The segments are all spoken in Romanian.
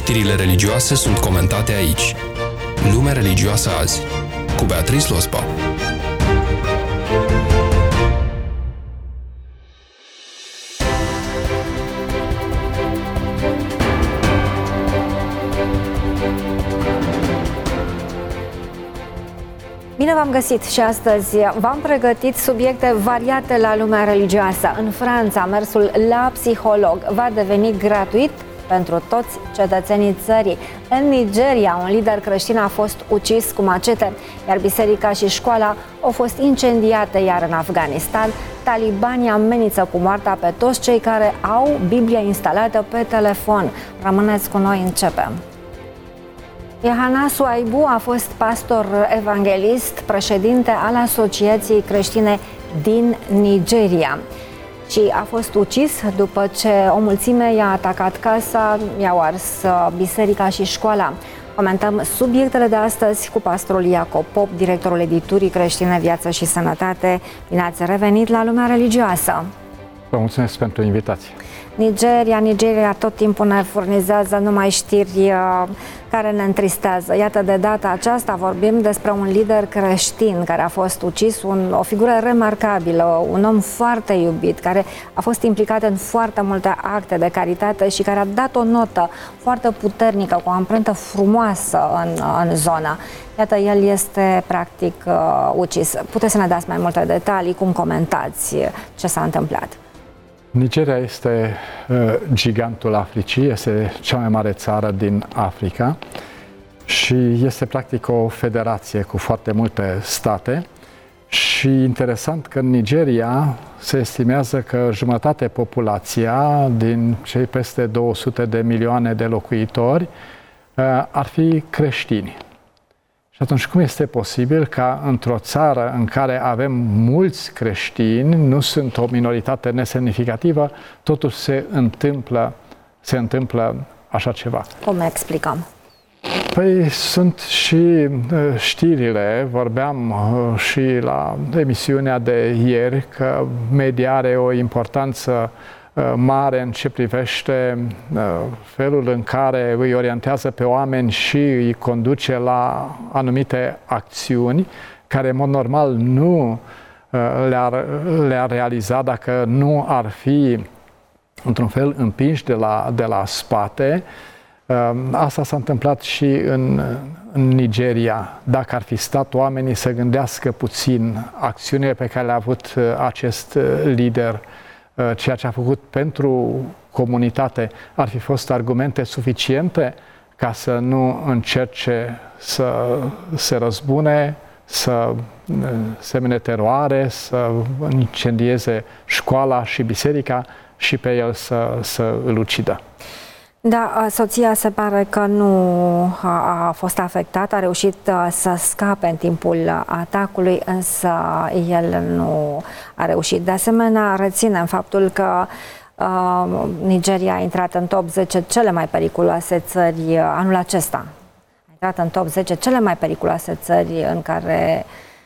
Știrile religioase sunt comentate aici. Lumea religioasă azi, cu Beatrice Lospa. Bine v-am găsit și astăzi v-am pregătit subiecte variate la lumea religioasă. În Franța, mersul la psiholog va deveni gratuit pentru toți cetățenii țării. În Nigeria, un lider creștin a fost ucis cu macete, iar biserica și școala au fost incendiate, iar în Afganistan, talibanii amenință cu moartea pe toți cei care au Biblia instalată pe telefon. Rămâneți cu noi, începem. Yohana Suaibu a fost pastor evanghelist, președinte al Asociației Creștine din Nigeria și a fost ucis după ce o mulțime i-a atacat casa, i-au ars biserica și școala. Comentăm subiectele de astăzi cu pastorul Iacob Pop, directorul editurii Creștine, Viață și Sănătate. Bine ați revenit la lumea religioasă! Vă mulțumesc pentru invitație! Nigeria tot timpul ne furnizează numai știri care ne întristează. Iată, de data aceasta vorbim despre un lider creștin care a fost ucis, o figură remarcabilă, un om foarte iubit, care a fost implicat în foarte multe acte de caritate și care a dat o notă foarte puternică, cu o amprentă frumoasă în zona. Iată, el este practic ucis. Puteți să ne dați mai multe detalii? Cum comentați ce s-a întâmplat? Nigeria este gigantul Africii, este cea mai mare țară din Africa și este practic o federație cu foarte multe state. Și interesant că în Nigeria se estimează că jumătate populația din cei peste 200 de milioane de locuitori ar fi creștini. Și atunci cum este posibil ca într-o țară în care avem mulți creștini, nu sunt o minoritate nesemnificativă, totuși se întâmplă așa ceva? Cum explicăm? Păi sunt și știrile, vorbeam și la emisiunea de ieri că media are o importanță mare în ce privește felul în care îi orientează pe oameni și îi conduce la anumite acțiuni care, în mod normal, nu le-ar realiza dacă nu ar fi, într-un fel, împinși de la spate. Asta s-a întâmplat și în Nigeria. Dacă ar fi stat oamenii să gândească puțin acțiunile pe care le-a avut acest lider, ceea ce a făcut pentru comunitate, ar fi fost argumente suficiente ca să nu încerce să se răzbune, să semene teroare, să incendieze școala și biserica și pe el să îl ucidă. Da, soția se pare că nu a fost afectată, a reușit să scape în timpul atacului, însă el nu a reușit. De asemenea, reținem faptul că Nigeria a intrat în top 10 cele mai periculoase țări anul acesta. A intrat în top 10 cele mai periculoase țări în care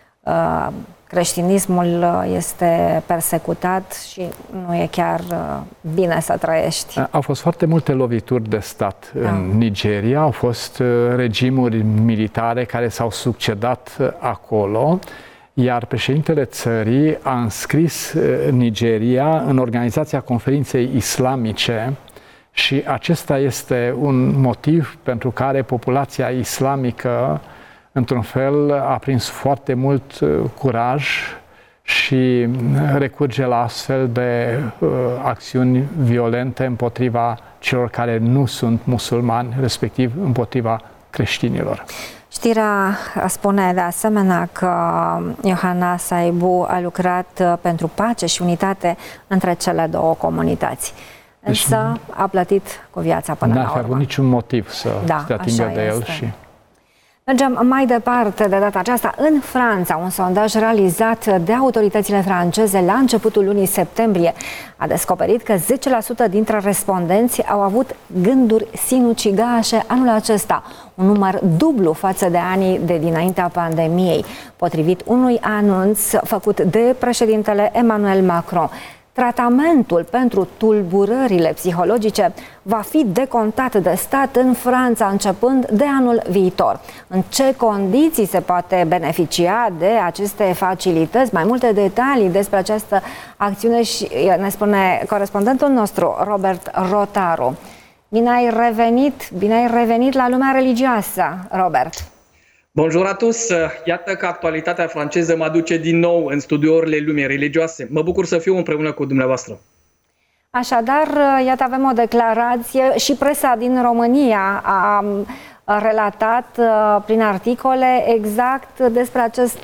creștinismul este persecutat și nu e chiar bine să trăiești. Au fost foarte multe lovituri de stat în Nigeria, au fost regimuri militare care s-au succedat acolo, iar președintele țării a înscris Nigeria în Organizația Conferinței Islamice și acesta este un motiv pentru care populația islamică, într-un fel, a prins foarte mult curaj și recurge la astfel de acțiuni violente împotriva celor care nu sunt musulmani, respectiv împotriva creștinilor. Știrea spune de asemenea că Yohana Suaibu a lucrat pentru pace și unitate între cele două comunități. Însă a plătit cu viața până la urmă. N-a avut niciun motiv să se atingă de el și... Mergem mai departe de data aceasta. În Franța, un sondaj realizat de autoritățile franceze la începutul lunii septembrie a descoperit că 10% dintre respondenți au avut gânduri sinucigașe anul acesta, un număr dublu față de anii de dinaintea pandemiei, potrivit unui anunț făcut de președintele Emmanuel Macron. Tratamentul pentru tulburările psihologice va fi decontat de stat în Franța începând de anul viitor. În ce condiții se poate beneficia de aceste facilități? Mai multe detalii despre această acțiune și ne spune corespondentul nostru, Robert Rotaru. Bine ai revenit la lumea religioasă, Robert. Bonjour à tous! Iată că actualitatea franceză mă aduce din nou în studiourile lumii religioase. Mă bucur să fiu împreună cu dumneavoastră. Așadar, iată, avem o declarație și presa din România a relatat prin articole exact despre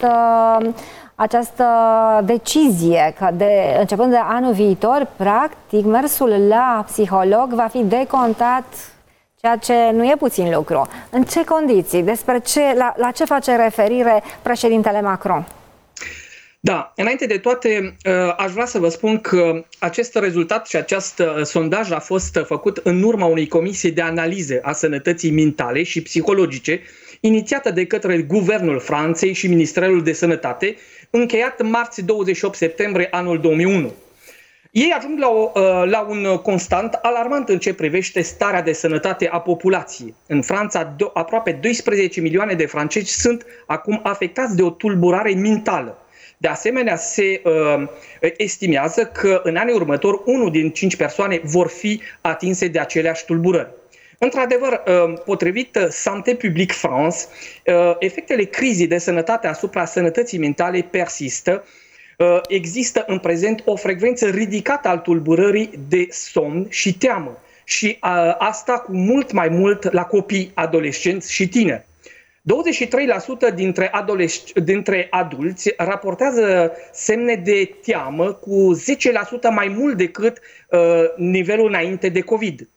această decizie, că începând de anul viitor, practic, mersul la psiholog va fi decontat, ceea ce nu e puțin lucru. În ce condiții? La ce face referire președintele Macron? Da, înainte de toate, aș vrea să vă spun că acest rezultat și acest sondaj a fost făcut în urma unei comisii de analize a sănătății mentale și psihologice, inițiată de către Guvernul Franței și Ministerul de Sănătate, încheiat marți 28 septembrie anul 2001. Ei ajung la un constant alarmant în ce privește starea de sănătate a populației. În Franța, aproape 12 milioane de francezi sunt acum afectați de o tulburare mentală. De asemenea, se estimează că în anii următori 1 din 5 persoane vor fi atinse de aceleași tulburări. Într-adevăr, potrivit Santé Publique France, efectele crizei de sănătate asupra sănătății mentale persistă. Există în prezent o frecvență ridicată al tulburării de somn și teamă și asta cu mult mai mult la copii, adolescenți și tineri. 23% dintre adulți raportează semne de teamă cu 10% mai mult decât nivelul înainte de COVID.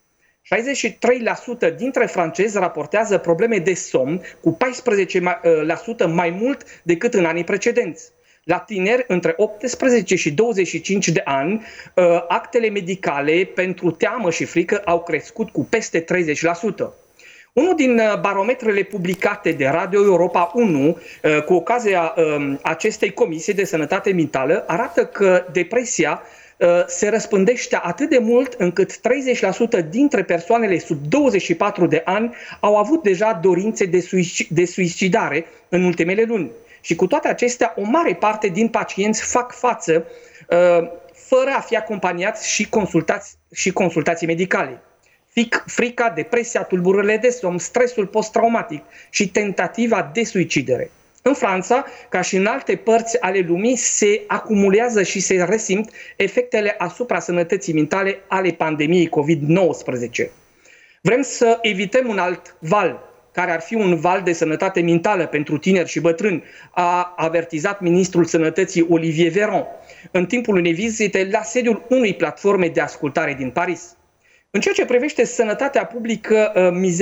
63% dintre francezi raportează probleme de somn cu 14% mai mult decât în anii precedenți. La tineri între 18 și 25 de ani, actele medicale pentru teamă și frică au crescut cu peste 30%. Unul din barometrele publicate de Radio Europa 1 cu ocazia acestei comisii de sănătate mentală arată că depresia se răspândește atât de mult încât 30% dintre persoanele sub 24 de ani au avut deja dorințe de suicidare în ultimele luni. Și cu toate acestea, o mare parte din pacienți fac față fără a fi acompaniați și consultații medicale. Frica, depresia, tulburările de somn, stresul post-traumatic și tentativa de suicidere. În Franța, ca și în alte părți ale lumii, se acumulează și se resimt efectele asupra sănătății mentale ale pandemiei COVID-19. Vrem să evităm un alt val, care ar fi un val de sănătate mentală pentru tineri și bătrâni, a avertizat ministrul sănătății Olivier Véran în timpul unei vizite la sediul unei platforme de ascultare din Paris. În ceea ce privește sănătatea publică,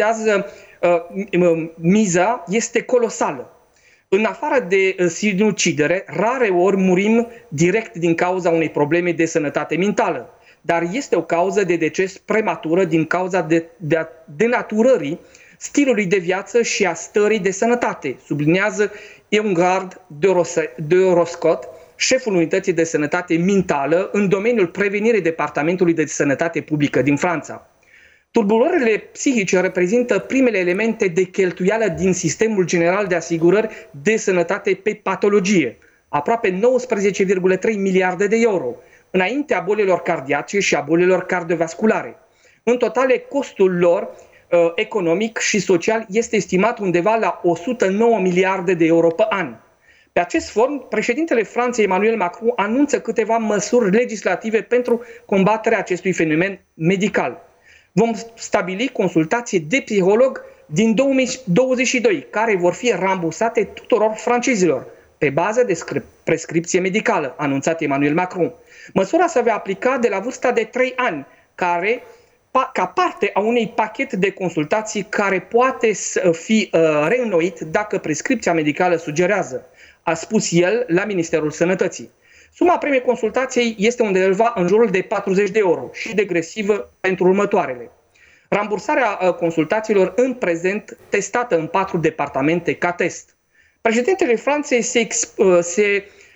miza este colosală. În afară de sinucidere, rare ori murim direct din cauza unei probleme de sănătate mentală, dar este o cauză de deces prematură din cauza denaturării stilului de viață și a stării de sănătate, sublinează Eungard de Roscot, șeful unității de sănătate mentală în domeniul prevenirii Departamentului de Sănătate Publică din Franța. Tulburările psihice reprezintă primele elemente de cheltuială din sistemul general de asigurări de sănătate pe patologie, aproape 19,3 miliarde de euro, înaintea bolilor cardiace și a bolilor cardiovasculare. În total, costul lor economic și social este estimat undeva la 109 miliarde de euro pe an. Pe acest fond, președintele Franței Emmanuel Macron anunță câteva măsuri legislative pentru combaterea acestui fenomen medical. Vom stabili consultații de psiholog din 2022, care vor fi rambursate tuturor francezilor, pe bază de prescripție medicală, anunțat Emmanuel Macron. Măsura se va aplica de la vârsta de 3 ani, ca parte a unui pachet de consultații care poate fi reînnoit dacă prescripția medicală sugerează, a spus el la Ministerul Sănătății. Suma premiei consultației este undeva în jurul de 40 de euro și degresivă pentru următoarele. Rambursarea consultațiilor în prezent testată în 4 departamente ca test. Președintele Franței se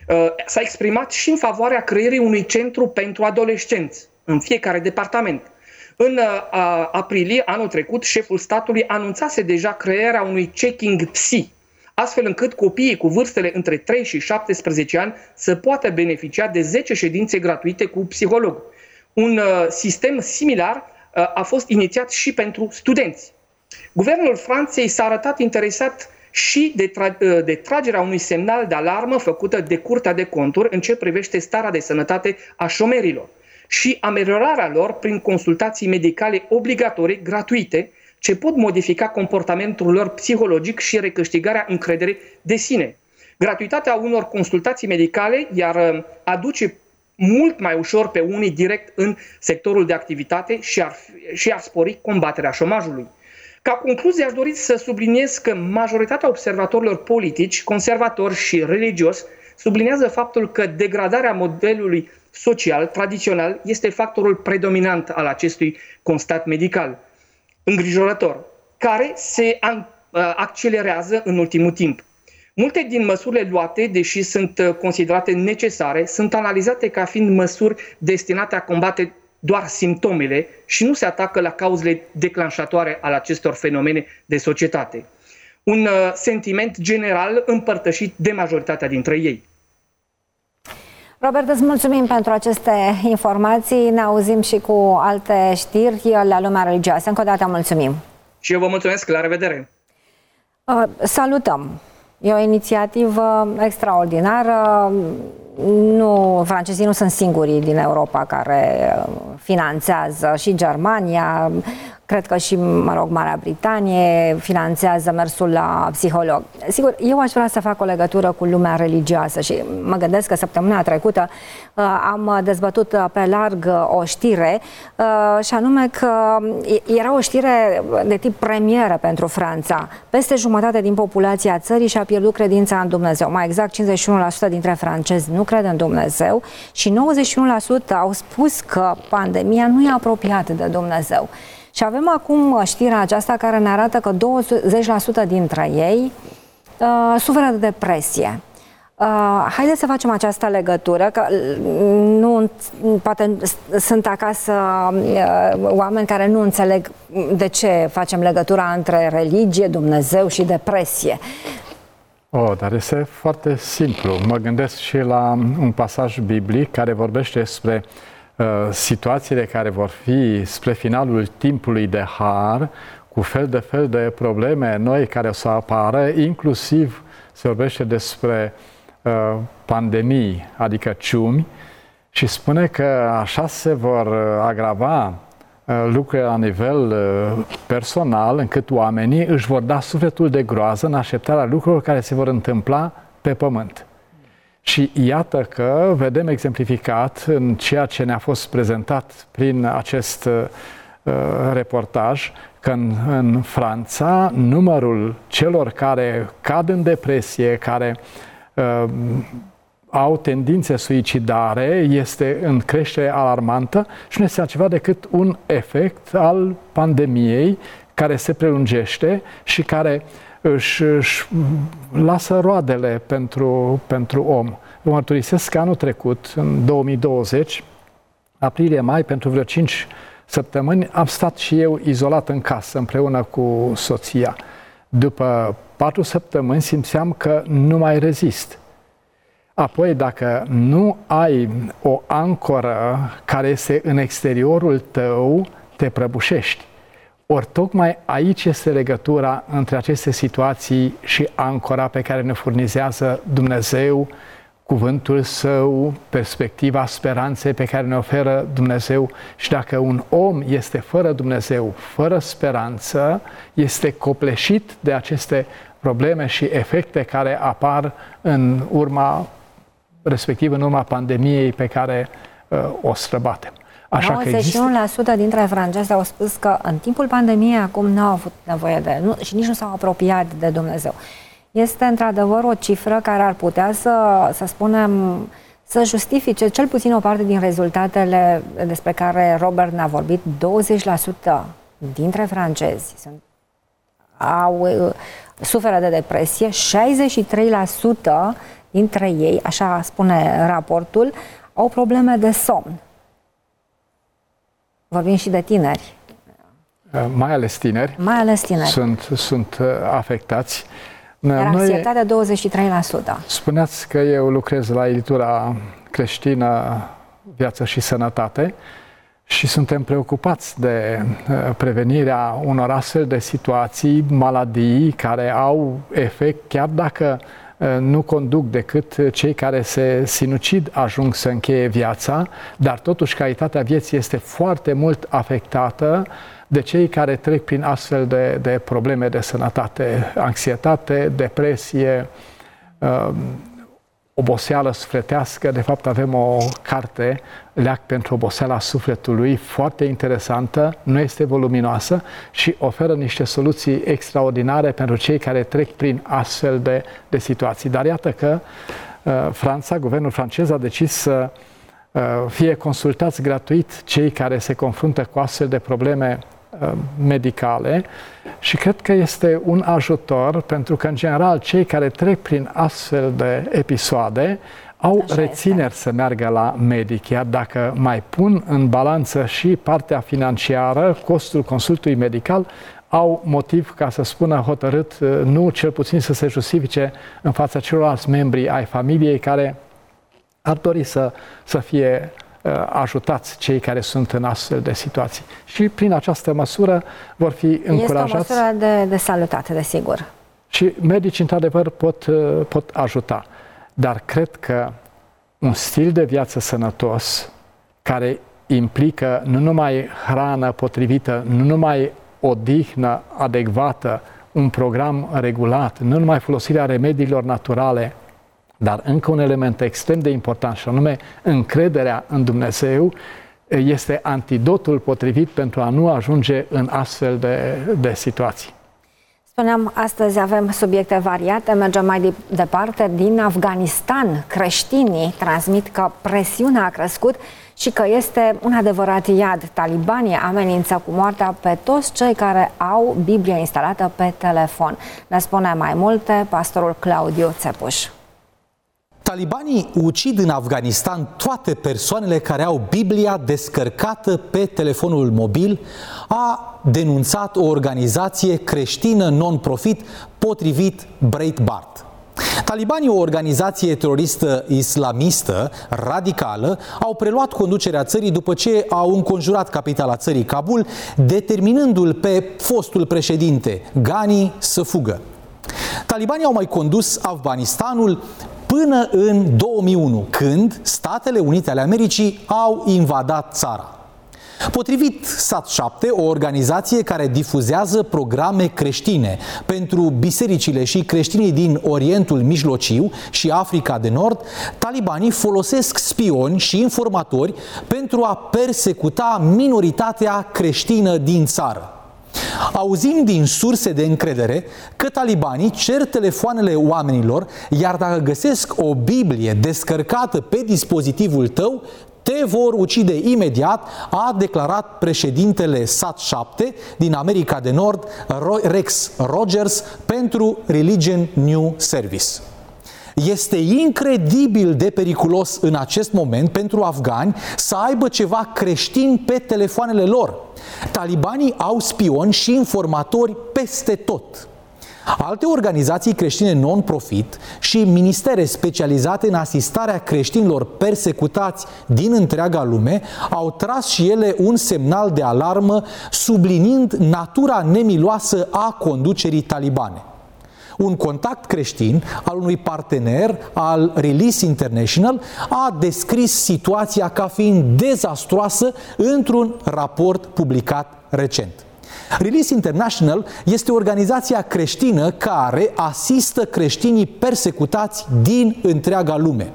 s-a exprimat și în favoarea creării unui centru pentru adolescenți în fiecare departament. În aprilie anul trecut, șeful statului anunțase deja crearea unui checking psi, astfel încât copiii cu vârstele între 3 și 17 ani să poată beneficia de 10 ședințe gratuite cu psiholog. Un sistem similar a fost inițiat și pentru studenți. Guvernul Franței s-a arătat interesat și de tragerea unui semnal de alarmă făcută de Curtea de Conturi în ce privește starea de sănătate a șomerilor și ameliorarea lor prin consultații medicale obligatorii gratuite ce pot modifica comportamentul lor psihologic și recâștigarea încrederii de sine. Gratuitatea unor consultații medicale iar aduce mult mai ușor pe unii direct în sectorul de activitate și ar spori combaterea șomajului. Ca concluzie, aș dori să subliniez că majoritatea observatorilor politici, conservatori și religioși subliniază faptul că degradarea modelului social tradițional este factorul predominant al acestui constat medical îngrijorător, care se accelerează în ultimul timp. Multe din măsurile luate, deși sunt considerate necesare, sunt analizate ca fiind măsuri destinate a combate doar simptomele și nu se atacă la cauzele declanșatoare ale acestor fenomene de societate. Un sentiment general împărtășit de majoritatea dintre ei. Robert, îți mulțumim pentru aceste informații. Ne auzim și cu alte știri la lumea religioasă. Încă o dată mulțumim. Și eu vă mulțumesc. La revedere! Salutăm! E o inițiativă extraordinară. Francezii nu sunt singurii din Europa care finanțează, și Germania, cred că și, Marea Britanie finanțează mersul la psiholog. Sigur, eu aș vrea să fac o legătură cu lumea religioasă și mă gândesc că săptămâna trecută am dezbătut pe larg o știre și anume că era o știre de tip premieră pentru Franța. Peste jumătate din populația țării și-a pierdut credința în Dumnezeu. Mai exact, 51% dintre francezi nu cred în Dumnezeu și 91% au spus că pandemia nu e apropiată de Dumnezeu. Și avem acum știrea aceasta care ne arată că 20% dintre ei suferă de depresie. Haideți să facem această legătură, că poate sunt acasă oameni care nu înțeleg de ce facem legătura între religie, Dumnezeu și depresie. Dar este foarte simplu. Mă gândesc și la un pasaj biblic care vorbește despre situațiile care vor fi spre finalul timpului de har, cu fel de probleme noi care o să apară, inclusiv se vorbește despre pandemii, adică ciumi, și spune că așa se vor agrava lucrurile la nivel personal, încât oamenii își vor da sufletul de groază în așteptarea lucrurilor care se vor întâmpla pe pământ. Și iată că vedem exemplificat în ceea ce ne-a fost prezentat prin acest reportaj, că în Franța numărul celor care cad în depresie, care au tendințe suicidare, este în creștere alarmantă și nu este altceva decât un efect al pandemiei care se prelungește și care își lasă roadele pentru om. Vă mărturisesc că anul trecut, în 2020, aprilie-mai, pentru vreo 5 săptămâni, am stat și eu izolat în casă împreună cu soția. După 4 săptămâni simțeam că nu mai rezist. Apoi, dacă nu ai o ancoră care este în exteriorul tău, te prăbușești. Ori tocmai aici este legătura între aceste situații și ancora pe care ne furnizează Dumnezeu, cuvântul Său, perspectiva speranței pe care ne oferă Dumnezeu. Și dacă un om este fără Dumnezeu, fără speranță, este copleșit de aceste probleme și efecte care apar în urma pandemiei pe care o străbatem. 91% dintre francezi au spus că în timpul pandemiei acum nu au avut nevoie și nici nu s-au apropiat de Dumnezeu. Este într-adevăr o cifră care ar putea să spunem, să justifice cel puțin o parte din rezultatele despre care Robert ne-a vorbit. 20% dintre francezi suferă de depresie, 63% dintre ei, așa spune raportul, au probleme de somn. Vorbim și de tineri. Mai ales tineri. Mai ales tineri. Sunt afectați. Iar anxietatea 23%. Spuneați că eu lucrez la editura creștină Viață și Sănătate și suntem preocupați de prevenirea unor astfel de situații, maladii care au efect, chiar dacă nu conduc decât cei care se sinucid ajung să încheie viața, dar totuși calitatea vieții este foarte mult afectată de cei care trec prin astfel de probleme de sănătate, anxietate, depresie, oboseală sufletească. De fapt avem o carte, Leac pentru oboseala sufletului, foarte interesantă, nu este voluminoasă și oferă niște soluții extraordinare pentru cei care trec prin astfel de situații. Dar iată că Franța, guvernul francez a decis să fie consultați gratuit cei care se confruntă cu astfel de probleme medicale și cred că este un ajutor pentru că, în general, cei care trec prin astfel de episoade au rețineri să meargă la medic, iar dacă mai pun în balanță și partea financiară, costul consultului medical, au motiv ca să spună hotărât, nu cel puțin să se justifice în fața celorlalți membri ai familiei care ar dori să fie ajutați cei care sunt în astfel de situații. Și prin această măsură vor fi încurajați. Este o măsură de salutate, desigur. Și medicii, într-adevăr, pot ajuta. Dar cred că un stil de viață sănătos, care implică nu numai hrană potrivită, nu numai odihnă adecvată, un program regulat, nu numai folosirea remediilor naturale, dar încă un element extrem de important, și anume încrederea în Dumnezeu, este antidotul potrivit pentru a nu ajunge în astfel de situații. Spuneam, astăzi avem subiecte variate, mergem mai departe. Din Afganistan, creștinii transmit că presiunea a crescut și că este un adevărat iad. Talibanii amenință cu moartea pe toți cei care au Biblia instalată pe telefon. Ne spune mai multe pastorul Claudiu Țepuș. Talibanii ucid în Afganistan toate persoanele care au Biblia descărcată pe telefonul mobil, a denunțat o organizație creștină non-profit potrivit Breitbart. Talibanii, o organizație teroristă islamistă radicală, au preluat conducerea țării după ce au înconjurat capitala țării, Kabul, determinându-l pe fostul președinte Ghani să fugă. Talibanii au mai condus Afganistanul până în 2001, când Statele Unite ale Americii au invadat țara. Potrivit Sat7, o organizație care difuzează programe creștine pentru bisericile și creștinii din Orientul Mijlociu și Africa de Nord, talibanii folosesc spioni și informatori pentru a persecuta minoritatea creștină din țară. Auzim din surse de încredere că talibanii cer telefoanele oamenilor, iar dacă găsesc o Biblie descărcată pe dispozitivul tău, te vor ucide imediat, a declarat președintele Sat7 din America de Nord, Rex Rogers, pentru Religion News Service. Este incredibil de periculos în acest moment pentru afgani să aibă ceva creștin pe telefoanele lor. Talibanii au spioni și informatori peste tot. Alte organizații creștine non-profit și ministere specializate în asistarea creștinilor persecutați din întreaga lume au tras și ele un semnal de alarmă, subliniind natura nemiloasă a conducerii talibane. Un contact creștin al unui partener al Release International a descris situația ca fiind dezastroasă într-un raport publicat recent. Release International este organizația creștină care asistă creștinii persecutați din întreaga lume.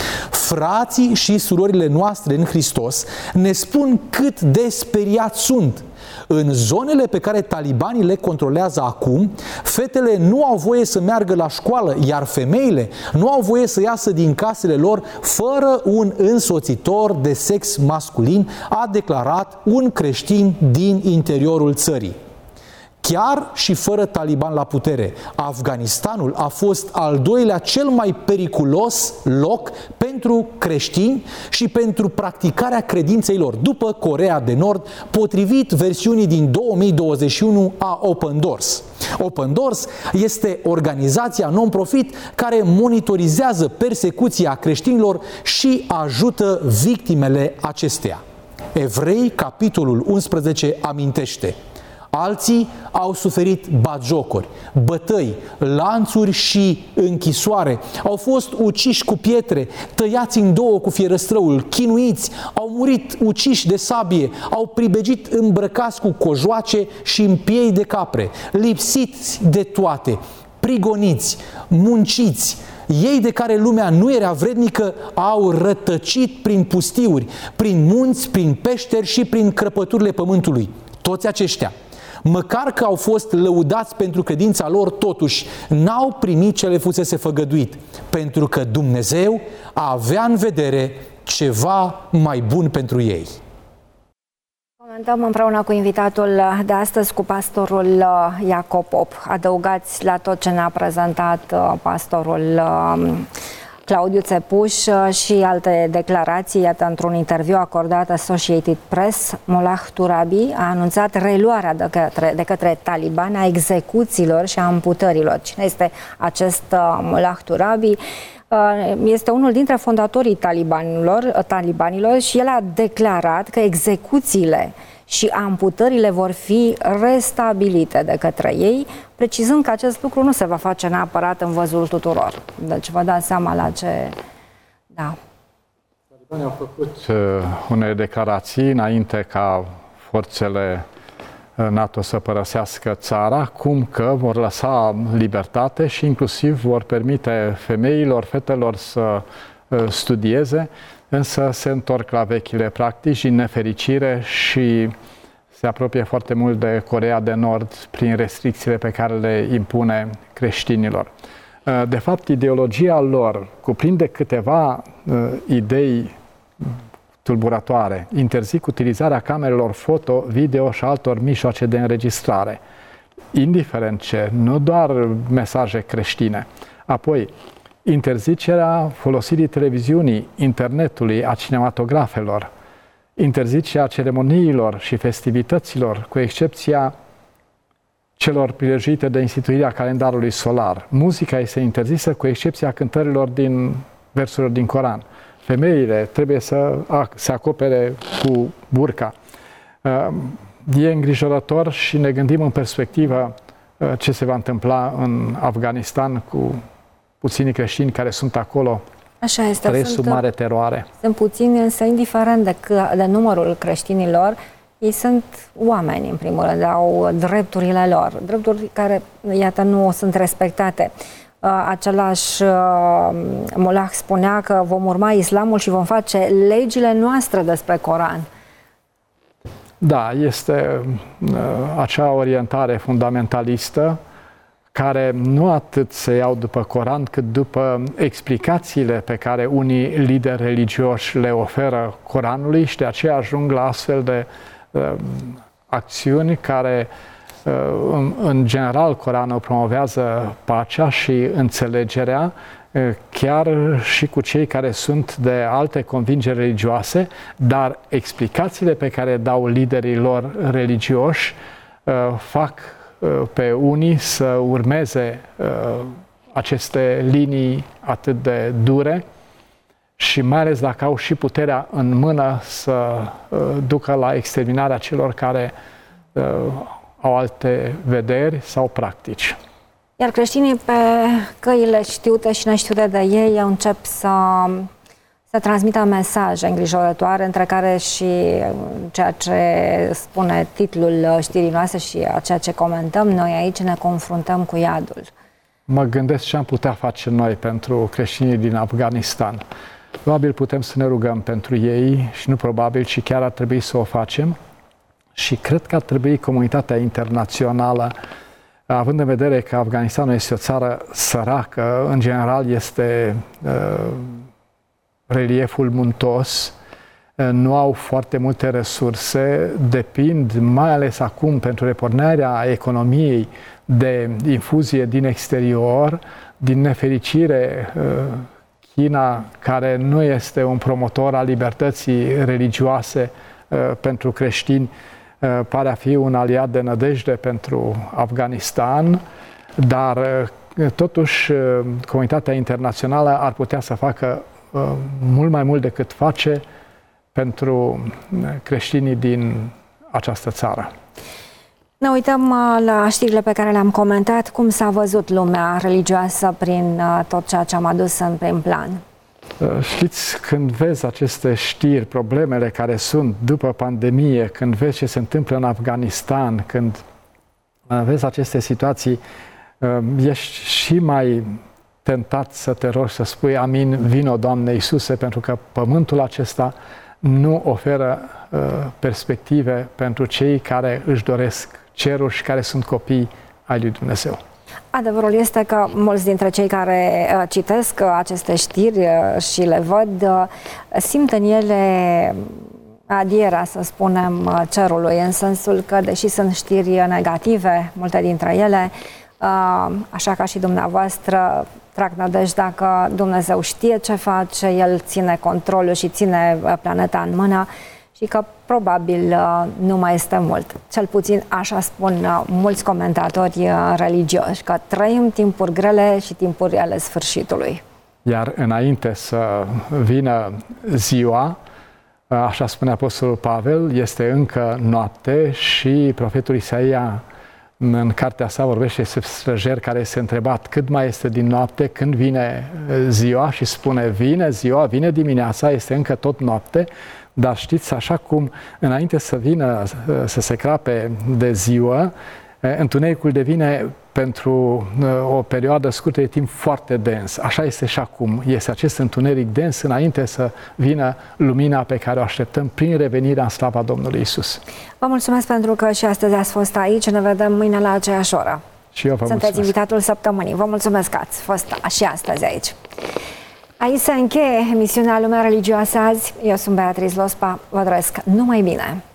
Frații și surorile noastre în Hristos ne spun cât de speriați sunt. În zonele pe care talibanii le controlează acum, fetele nu au voie să meargă la școală, iar femeile nu au voie să iasă din casele lor fără un însoțitor de sex masculin, a declarat un creștin din interiorul țării. Chiar și fără talibani la putere, Afganistanul a fost al doilea cel mai periculos loc pentru creștini și pentru practicarea credinței lor, după Coreea de Nord, potrivit versiunii din 2021 a Open Doors. Open Doors este organizația non-profit care monitorizează persecuția creștinilor și ajută victimele acesteia. Evrei, capitolul 11, amintește: alții au suferit batjocuri, bătăi, lanțuri și închisoare, au fost uciși cu pietre, tăiați în două cu fierăstrăul, chinuiți, au murit uciși de sabie, au pribegit îmbrăcați cu cojoace și în piei de capre, lipsiți de toate, prigoniți, munciți. Ei de care lumea nu era vrednică au rătăcit prin pustiuri, prin munți, prin peșteri și prin crăpăturile pământului. Toți aceștia, măcar că au fost lăudați pentru credința lor, totuși n-au primit ce le fusese făgăduit, pentru că Dumnezeu avea în vedere ceva mai bun pentru ei. Comentăm împreună cu invitatul de astăzi, cu pastorul Iacob Pop. Adăugați la tot ce ne-a prezentat pastorul Claudiu Țepuș și alte declarații. Iată, într-un interviu acordat Associated Press, Mullah Turabi a anunțat reluarea de către talibani a execuțiilor și a amputărilor. Cine este acest Mullah Turabi? Este unul dintre fondatorii talibanilor și el a declarat că execuțiile și amputările vor fi restabilite de către ei, precizând că acest lucru nu se va face neapărat în văzul tuturor. Deci vă dați seama la ce... Da. Talibanii au făcut unele declarații înainte ca forțele NATO să părăsească țara, cum că vor lăsa libertate și inclusiv vor permite femeilor, fetelor să studieze, însă se întorc la vechile practici din nefericire și se apropie foarte mult de Coreea de Nord prin restricțiile pe care le impune creștinilor. De fapt, ideologia lor cuprinde câteva idei tulburătoare. Interzic utilizarea camerelor foto, video și altor mijloace de înregistrare. Indiferent ce, nu doar mesaje creștine. Apoi, interzicerea folosirii televiziunii, internetului, a cinematografelor, interzicerea ceremoniilor și festivităților, cu excepția celor prilejuite de instituirea calendarului solar. Muzica este interzisă, cu excepția cântărilor din versurilor din Coran. Femeile trebuie să se acopere cu burca. E îngrijorător și ne gândim în perspectivă ce se va întâmpla în Afganistan cu puțini creștini care sunt acolo. Așa este. Trăiesc sub mare teroare. Sunt puțini, însă indiferent de numărul creștinilor, ei sunt oameni, în primul rând, au drepturile lor, drepturi care, iată, nu sunt respectate. Același Mullah spunea că vom urma islamul și vom face legile noastre despre Coran. Da, este acea orientare fundamentalistă care nu atât se iau după Coran, cât după explicațiile pe care unii lideri religioși le oferă Coranului și de aceea ajung la astfel de acțiuni care, în general, Coranul promovează pacea și înțelegerea, chiar și cu cei care sunt de alte convingeri religioase, dar explicațiile pe care dau liderii lor religioși fac pe unii să urmeze aceste linii atât de dure și mai ales dacă au și puterea în mână să ducă la exterminarea celor care au alte vederi sau practici. Iar creștinii pe căile știute și neștiute de ei încep să transmită mesaje îngrijorătoare, între care și ceea ce spune titlul știrii noastre și ceea ce comentăm noi aici, ne confruntăm cu iadul. Mă gândesc ce am putea face noi pentru creștinii din Afganistan. Probabil putem să ne rugăm pentru ei și nu probabil, ci chiar ar trebui să o facem. Și cred că ar trebui comunitatea internațională, având în vedere că Afganistanul este o țară săracă, în general este relieful muntos, nu au foarte multe resurse, depind mai ales acum pentru repornirea economiei de infuzie din exterior. Din nefericire, China, care nu este un promotor al libertății religioase pentru creștini, pare a fi un aliat de nădejde pentru Afganistan, dar totuși comunitatea internațională ar putea să facă mult mai mult decât face pentru creștinii din această țară. Ne uităm la știrile pe care le-am comentat. Cum s-a văzut lumea religioasă prin tot ceea ce am adus în prim plan? Știți, când vezi aceste știri, problemele care sunt după pandemie, când vezi ce se întâmplă în Afganistan, când vezi aceste situații, ești și mai tentat să te rogi, să spui amin, vino, Doamne Iisuse, pentru că pământul acesta nu oferă perspective pentru cei care își doresc cerul și care sunt copii ai lui Dumnezeu. Adevărul este că mulți dintre cei care citesc aceste știri și le văd simt în ele adierea, să spunem, cerului, în sensul că, deși sunt știri negative, multe dintre ele, așa ca și dumneavoastră, trag nădejdea că Dumnezeu știe ce face, El ține controlul și ține planeta în mână și că probabil nu mai este mult. Cel puțin așa spun mulți comentatori religioși, că trăim timpuri grele și timpuri ale sfârșitului. Iar înainte să vină ziua, așa spune Apostolul Pavel, este încă noapte și profetul Isaia în cartea sa vorbește despre străjer care este întrebat cât mai este din noapte, când vine ziua, și spune vine ziua, vine dimineața, este încă tot noapte, dar știți, așa cum înainte să vină, să se crape de ziua, întunericul devine pentru o perioadă scurtă de timp foarte dens. Așa este și acum. Este acest întuneric dens înainte să vină lumina pe care o așteptăm prin revenirea în slava Domnului Isus. Vă mulțumesc pentru că și astăzi ați fost aici. Ne vedem mâine la aceeași oră. Și eu vă mulțumesc. Sunteți invitatul săptămânii. Vă mulțumesc că ați fost și astăzi aici. Aici se încheie emisiunea Lumea Religioasă azi. Eu sunt Beatrice Lospa. Vă doresc numai bine!